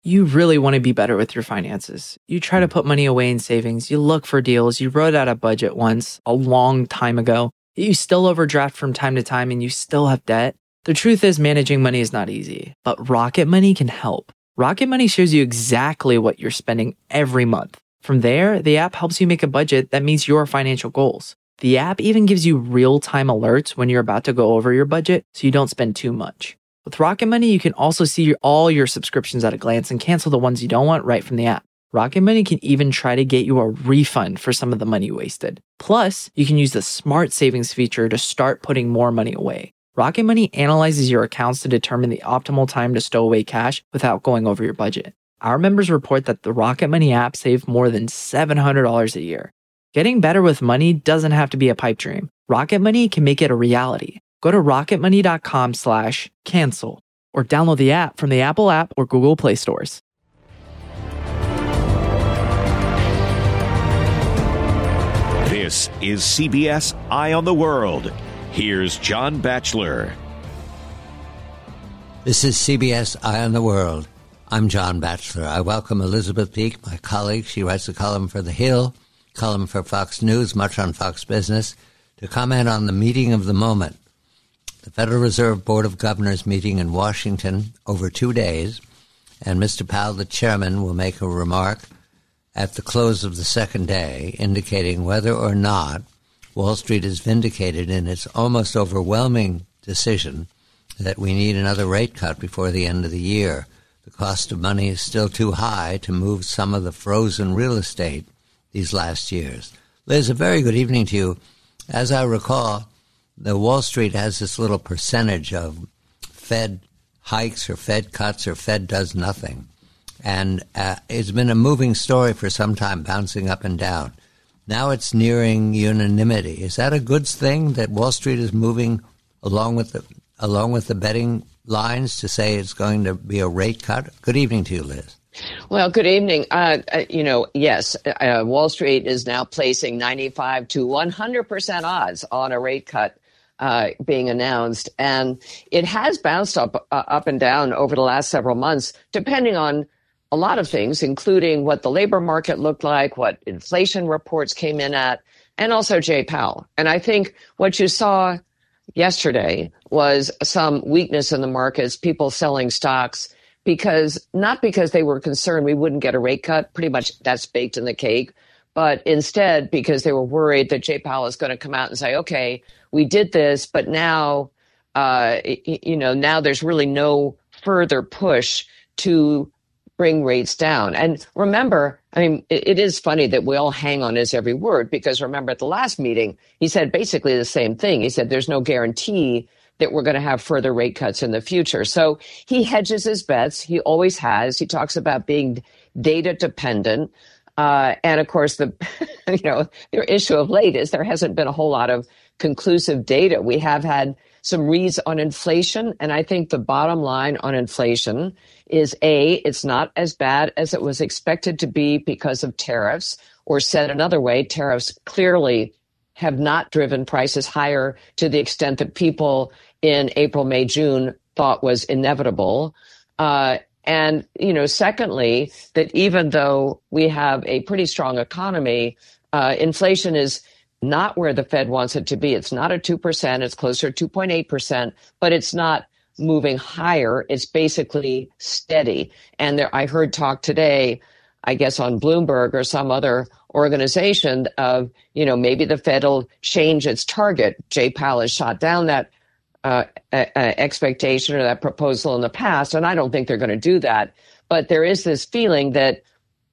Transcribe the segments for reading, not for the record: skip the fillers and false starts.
You really want to be better with your finances. You try to put money away in savings. You look for deals. You wrote out a budget once a long time ago. You still overdraft from time to time and you still have debt. The truth is, managing money is not easy, but Rocket Money can help. Rocket Money shows you exactly what you're spending every month. From there, the app helps you make a budget that meets your financial goals. The app even gives you real-time alerts when you're about to go over your budget so you don't spend too much. With Rocket Money, you can also see all your subscriptions at a glance and cancel the ones you don't want right from the app. Rocket Money can even try to get you a refund for some of the money wasted. Plus, you can use the Smart Savings feature to start putting more money away. Rocket Money analyzes your accounts to determine the optimal time to stow away cash without going over your budget. Our members report that the Rocket Money app saved more than $700 a year. Getting better with money doesn't have to be a pipe dream. Rocket Money can make it a reality. Go to rocketmoney.com/cancel or download the app from the Apple app or Google Play stores. This is CBS Eye on the World. Here's John Batchelor. This is CBS Eye on the World. I'm John Batchelor. I welcome Elizabeth Peak, my colleague. She writes a column for The Hill, column for Fox News, much on Fox Business, to comment on the meeting of the moment. The Federal Reserve Board of Governors meeting in Washington over 2 days, and Mr. Powell, the chairman, will make a remark at the close of the second day, indicating whether or not Wall Street is vindicated in its almost overwhelming decision that we need another rate cut before the end of the year. The cost of money is still too high to move some of the frozen real estate these last years. Liz, a very good evening to you. As I recall, the Wall Street has this little percentage of Fed hikes or Fed cuts or Fed does nothing. And it's been a moving story for some time, bouncing up and down. Now it's nearing unanimity. Is that a good thing that Wall Street is moving along with the betting lines to say it's going to be a rate cut? Good evening to you, Liz. Well, good evening. Yes, Wall Street is now placing 95 to 100% odds on a rate cut being announced. And it has bounced up and down over the last several months, depending on a lot of things, including what the labor market looked like, what inflation reports came in at, and also Jay Powell. And I think what you saw yesterday was some weakness in the markets, people selling stocks, not because they were concerned we wouldn't get a rate cut, pretty much that's baked in the cake, but instead because they were worried that Jay Powell is going to come out and say, okay, we did this, but now, now there's really no further push to bring rates down. And remember, it is funny that we all hang on his every word, because remember at the last meeting, he said basically the same thing. He said there's no guarantee that we're going to have further rate cuts in the future. So he hedges his bets. He always has. He talks about being data dependent. And of course, the issue of late is there hasn't been a whole lot of conclusive data. We have had some reads on inflation. And I think the bottom line on inflation is it's not as bad as it was expected to be because of tariffs, or said another way, tariffs clearly have not driven prices higher to the extent that people in April, May, June thought was inevitable. And secondly, that even though we have a pretty strong economy, inflation is not where the Fed wants it to be. It's not at 2%. It's closer to 2.8%, but it's not moving higher. It's basically steady. And I heard talk today, I guess on Bloomberg or some other organization, of, maybe the Fed will change its target. Jay Powell has shot down that expectation or that proposal in the past, and I don't think they're going to do that. But there is this feeling that,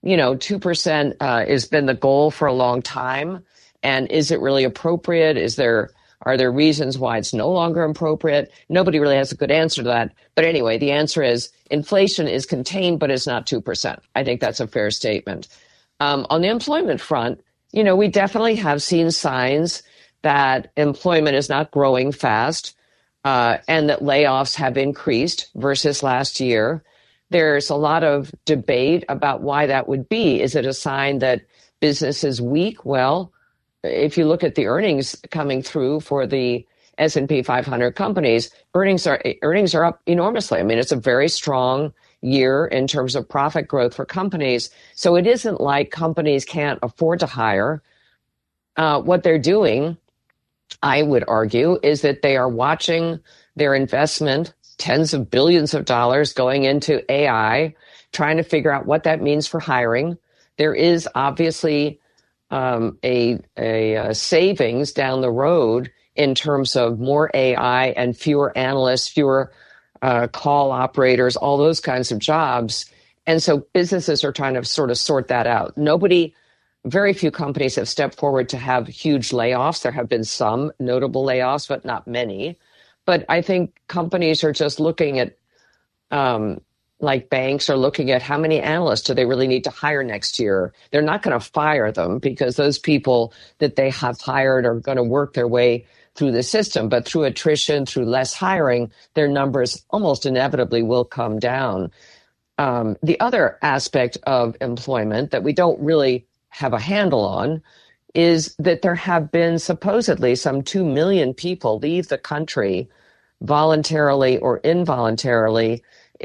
2% has been the goal for a long time. And is it really appropriate? Are there reasons why it's no longer appropriate? Nobody really has a good answer to that. But anyway, the answer is inflation is contained, but it's not 2%. I think that's a fair statement. On the employment front, we definitely have seen signs that employment is not growing fast, and that layoffs have increased versus last year. There's a lot of debate about why that would be. Is it a sign that business is weak? Well, if you look at the earnings coming through for the S&P 500 companies, earnings are up enormously. It's a very strong year in terms of profit growth for companies. So it isn't like companies can't afford to hire. What they're doing, I would argue, is that they are watching their investment, tens of billions of dollars going into AI, trying to figure out what that means for hiring. There is obviously a savings down the road in terms of more AI and fewer analysts, fewer call operators, all those kinds of jobs. And so businesses are trying to sort of sort that out. Very few companies have stepped forward to have huge layoffs. There have been some notable layoffs, but not many. But I think companies are just looking at, like banks are looking at how many analysts do they really need to hire next year. They're not going to fire them because those people that they have hired are going to work their way through the system. But through attrition, through less hiring, their numbers almost inevitably will come down. The other aspect of employment that we don't really have a handle on is that there have been supposedly some 2 million people leave the country voluntarily or involuntarily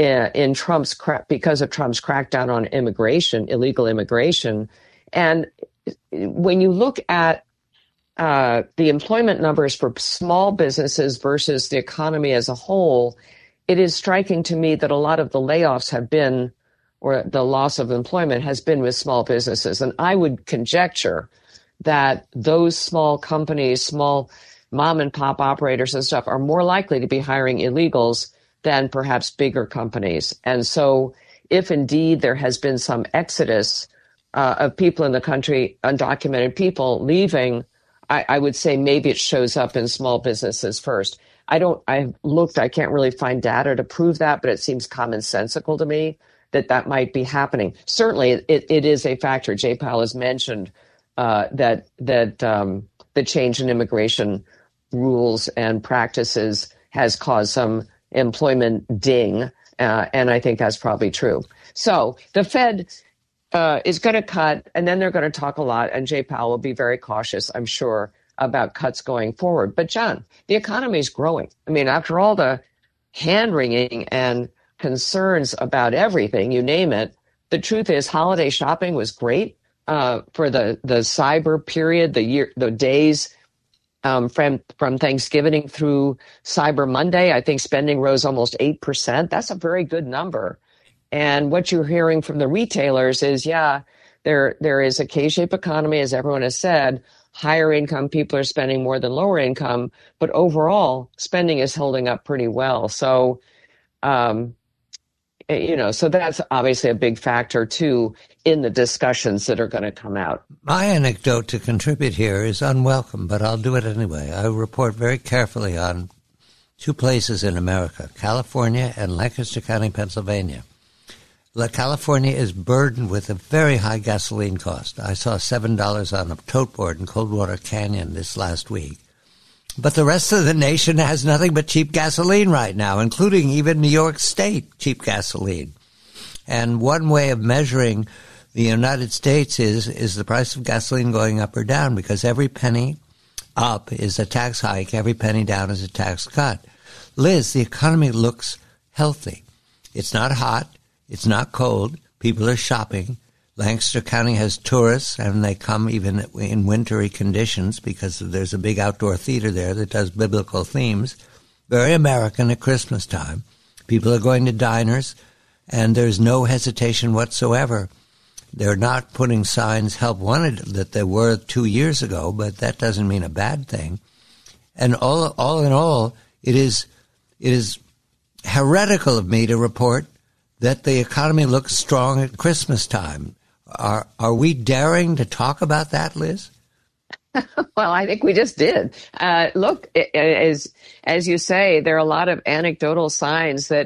because of Trump's crackdown on immigration, illegal immigration. And when you look at the employment numbers for small businesses versus the economy as a whole, it is striking to me that a lot of the layoffs have been, or the loss of employment has been with small businesses. And I would conjecture that those small companies, small mom and pop operators and stuff are more likely to be hiring illegals than perhaps bigger companies. And so if indeed there has been some exodus of people in the country, undocumented people leaving, I would say maybe it shows up in small businesses first. I've looked, I can't really find data to prove that, but it seems commonsensical to me that might be happening. Certainly, it is a factor. Jay Powell has mentioned that the change in immigration rules and practices has caused some employment ding, and I think that's probably true. So the Fed is going to cut, and then they're going to talk a lot, and Jay Powell will be very cautious, I'm sure, about cuts going forward. But John, the economy is growing. I mean, after all the hand-wringing and concerns about everything, you name it, the truth is holiday shopping was great for the cyber period, the days from Thanksgiving through Cyber Monday. I think spending rose almost 8%. That's a very good number. And what you're hearing from the retailers is, there is a K-shaped economy, as everyone has said. Higher income people are spending more than lower income, but overall spending is holding up pretty well. So, so that's obviously a big factor too in the discussions that are going to come out. My anecdote to contribute here is unwelcome, but I'll do it anyway. I report very carefully on two places in America, California and Lancaster County, Pennsylvania. California is burdened with a very high gasoline cost. I saw $7 on a tote board in Coldwater Canyon this last week. But the rest of the nation has nothing but cheap gasoline right now, including even New York State cheap gasoline. And one way of measuring the United States is the price of gasoline going up or down, because every penny up is a tax hike, every penny down is a tax cut. Liz, the economy looks healthy. It's not hot. It's not cold. People are shopping. Lancaster County has tourists, and they come even in wintry conditions because there's a big outdoor theater there that does biblical themes. Very American at Christmas time. People are going to diners, and there's no hesitation whatsoever. They're not putting signs, help wanted, that they were 2 years ago, but that doesn't mean a bad thing. And all in all, it is heretical of me to report that the economy looks strong at Christmas time. Are we daring to talk about that, Liz? Well, I think we just did. Look, as you say, there are a lot of anecdotal signs that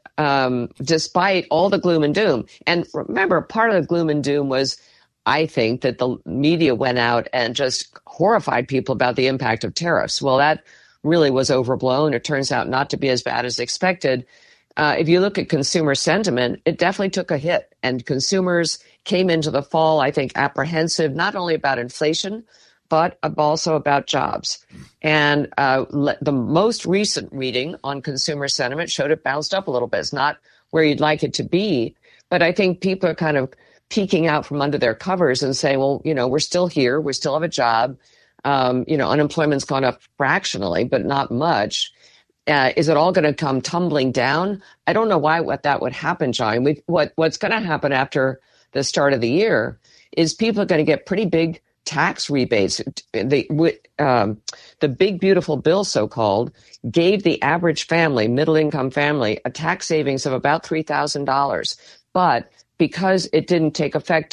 despite all the gloom and doom, and remember, part of the gloom and doom was, I think, that the media went out and just horrified people about the impact of tariffs. Well, that really was overblown. It turns out not to be as bad as expected. If you look at consumer sentiment, it definitely took a hit, and consumers came into the fall, I think, apprehensive, not only about inflation, but also about jobs. And the most recent reading on consumer sentiment showed it bounced up a little bit. It's not where you'd like it to be. But I think people are kind of peeking out from under their covers and saying, well, we're still here. We still have a job. Unemployment's gone up fractionally, but not much. Is it all going to come tumbling down? I don't know what that would happen, John. What's going to happen after the start of the year is people are going to get pretty big tax rebates. The big, beautiful bill, so-called, gave the average family, middle-income family, a tax savings of about $3,000. But because it didn't take effect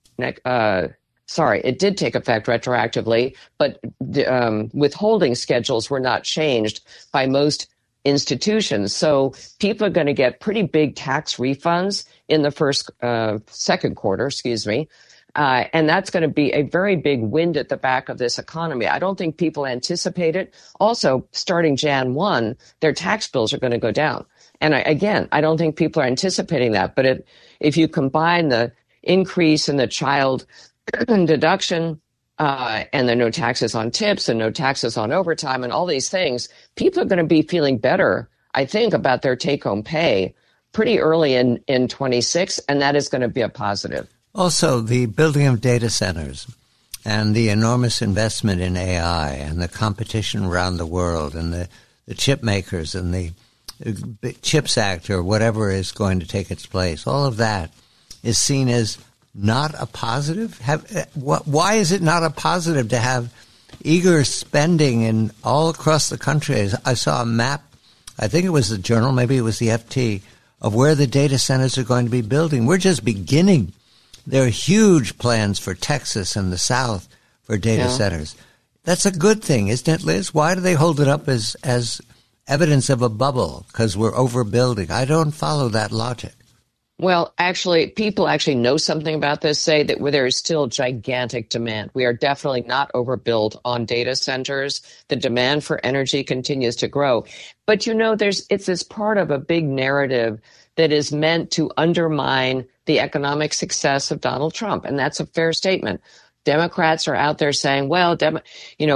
it did take effect retroactively, but withholding schedules were not changed by most institutions. So people are going to get pretty big tax refunds in the second quarter, and that's going to be a very big wind at the back of this economy. I don't think people anticipate it. Also, starting Jan 1, their tax bills are going to go down. And I don't think people are anticipating that. But if you combine the increase in the child deduction and the no taxes on tips and no taxes on overtime and all these things, people are going to be feeling better, I think, about their take-home pay pretty early in 26, and that is going to be a positive. Also, the building of data centers and the enormous investment in AI and the competition around the world and the chip makers and the CHIPS Act or whatever is going to take its place, all of that is seen as not a positive? Why is it not a positive to have eager spending all across the country? I saw a map, I think it was the Journal, maybe it was the FT, of where the data centers are going to be building. We're just beginning. There are huge plans for Texas and the South for data centers. That's a good thing, isn't it, Liz? Why do they hold it up as evidence of a bubble? Because we're overbuilding. I don't follow that logic. Well, actually, people actually know something about this, say that there is still gigantic demand. We are definitely not overbuilt on data centers. The demand for energy continues to grow. But, it's this part of a big narrative that is meant to undermine the economic success of Donald Trump. And that's a fair statement. Democrats are out there saying, well, Donald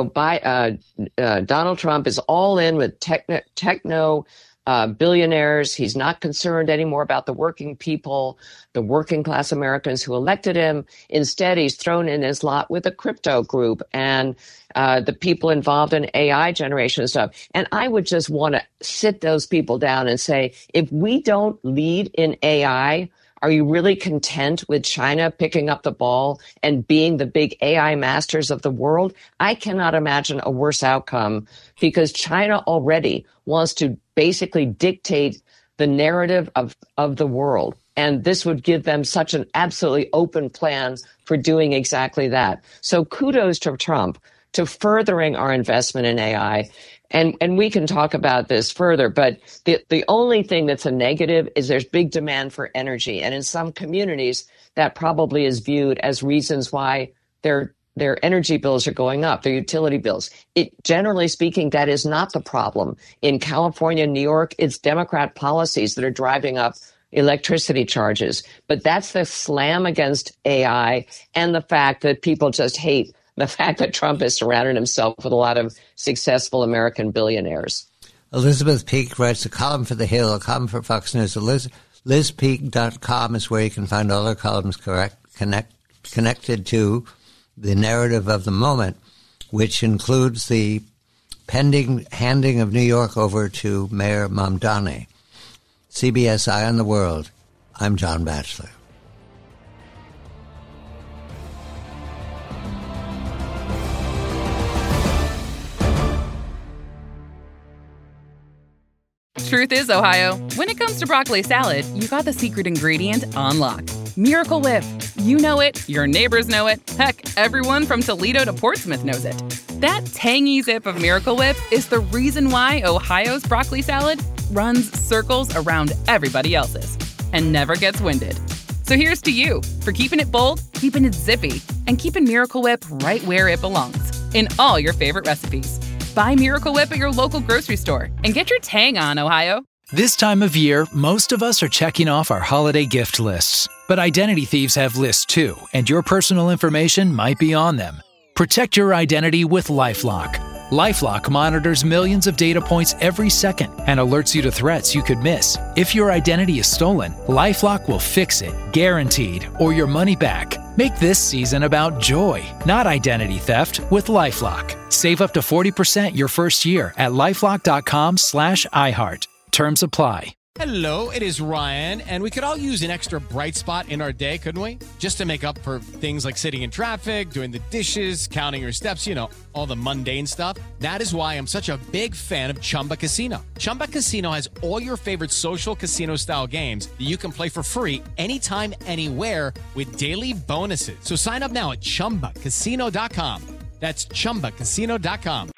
Trump is all in with techno billionaires. He's not concerned anymore about the working people, the working class Americans who elected him. Instead, he's thrown in his lot with the crypto group and the people involved in AI generation and stuff. And I would just want to sit those people down and say, if we don't lead in AI, are you really content with China picking up the ball and being the big AI masters of the world? I cannot imagine a worse outcome because China already wants to basically dictate the narrative of the world. And this would give them such an absolutely open plan for doing exactly that. So kudos to Trump to furthering our investment in AI. And we can talk about this further, but the only thing that's a negative is there's big demand for energy. And in some communities, that probably is viewed as reasons why their energy bills are going up, their utility bills. Generally speaking, that is not the problem. In California and New York, it's Democrat policies that are driving up electricity charges. But that's the slam against AI and the fact that people just hate the fact that Trump has surrounded himself with a lot of successful American billionaires. Elizabeth Peek writes a column for The Hill, a column for Fox News. LizPeek.com is where you can find all her columns connected to the narrative of the moment, which includes the pending handing of New York over to Mayor Mamdani. CBS Eye on the World. I'm John Batchelor. Truth is, Ohio, when it comes to broccoli salad, you got the secret ingredient on lock. Miracle Whip. You know it, your neighbors know it, heck, everyone from Toledo to Portsmouth knows it. That tangy zip of Miracle Whip is the reason why Ohio's broccoli salad runs circles around everybody else's and never gets winded. So here's to you for keeping it bold, keeping it zippy, and keeping Miracle Whip right where it belongs, in all your favorite recipes. Buy Miracle Whip at your local grocery store and get your tang on, Ohio. This time of year, most of us are checking off our holiday gift lists. But identity thieves have lists too, and your personal information might be on them. Protect your identity with LifeLock. LifeLock monitors millions of data points every second and alerts you to threats you could miss. If your identity is stolen, LifeLock will fix it, guaranteed, or your money back. Make this season about joy, not identity theft, with LifeLock. Save up to 40% your first year at LifeLock.com/iHeart. Terms apply. Hello, it is Ryan, and we could all use an extra bright spot in our day, couldn't we? Just to make up for things like sitting in traffic, doing the dishes, counting your steps, you know, all the mundane stuff. That is why I'm such a big fan of Chumba Casino. Chumba Casino has all your favorite social casino-style games that you can play for free anytime, anywhere with daily bonuses. So sign up now at ChumbaCasino.com. That's ChumbaCasino.com.